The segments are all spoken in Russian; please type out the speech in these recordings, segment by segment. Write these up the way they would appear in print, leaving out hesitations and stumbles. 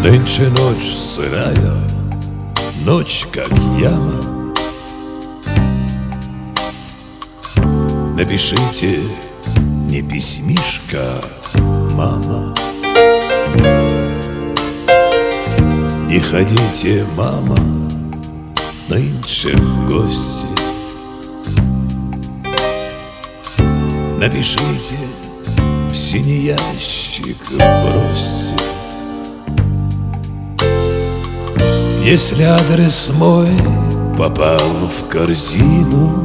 Нынче ночь сырая, ночь как яма. Напишите не письмишко, мама. Не ходите, мама, нынче в гости. Напишите в синий ящик, бросьте. Если адрес мой попал в корзину,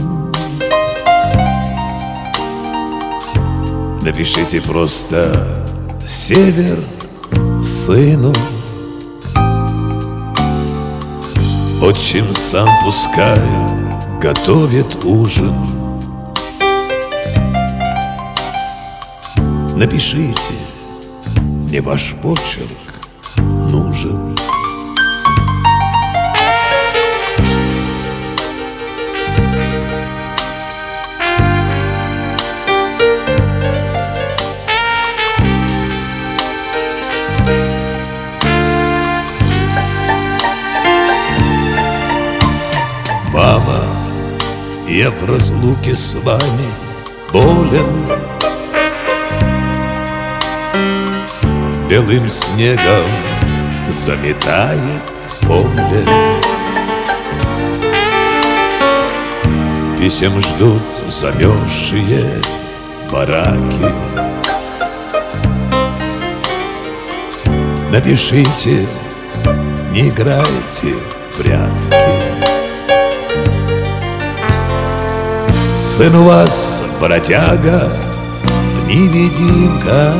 напишите просто «Север сыну». Отчим сам пускай готовит ужин. Напишите, мне ваш почерк нужен. Мама, я в разлуке с вами болен. Белым снегом заметает поле. Писем ждут замерзшие бараки. Напишите, не играйте в прятки. Сын у вас бродяга, невидимка,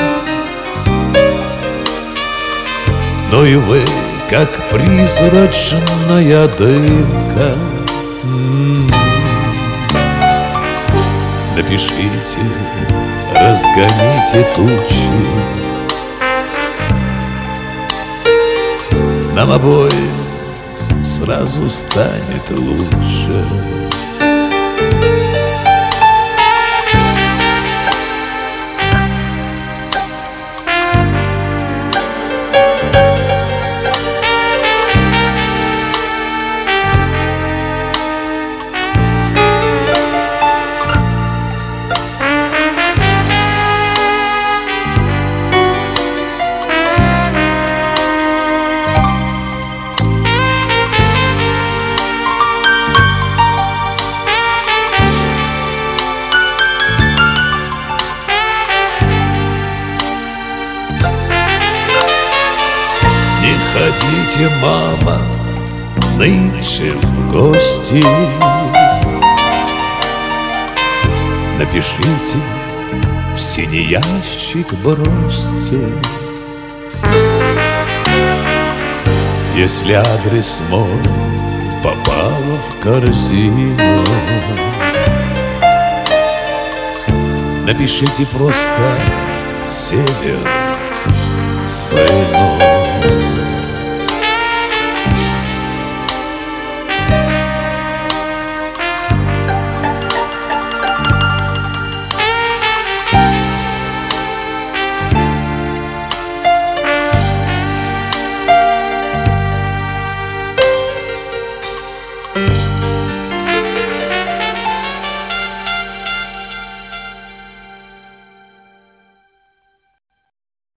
но и вы, как призрачная дымка. Напишите, разгоните тучи. Нам обоим сразу станет лучше. Ходите, мама, нынче в гости. Напишите, в синий ящик бросьте. Если адрес мой попал в корзину, напишите просто «Север сыну».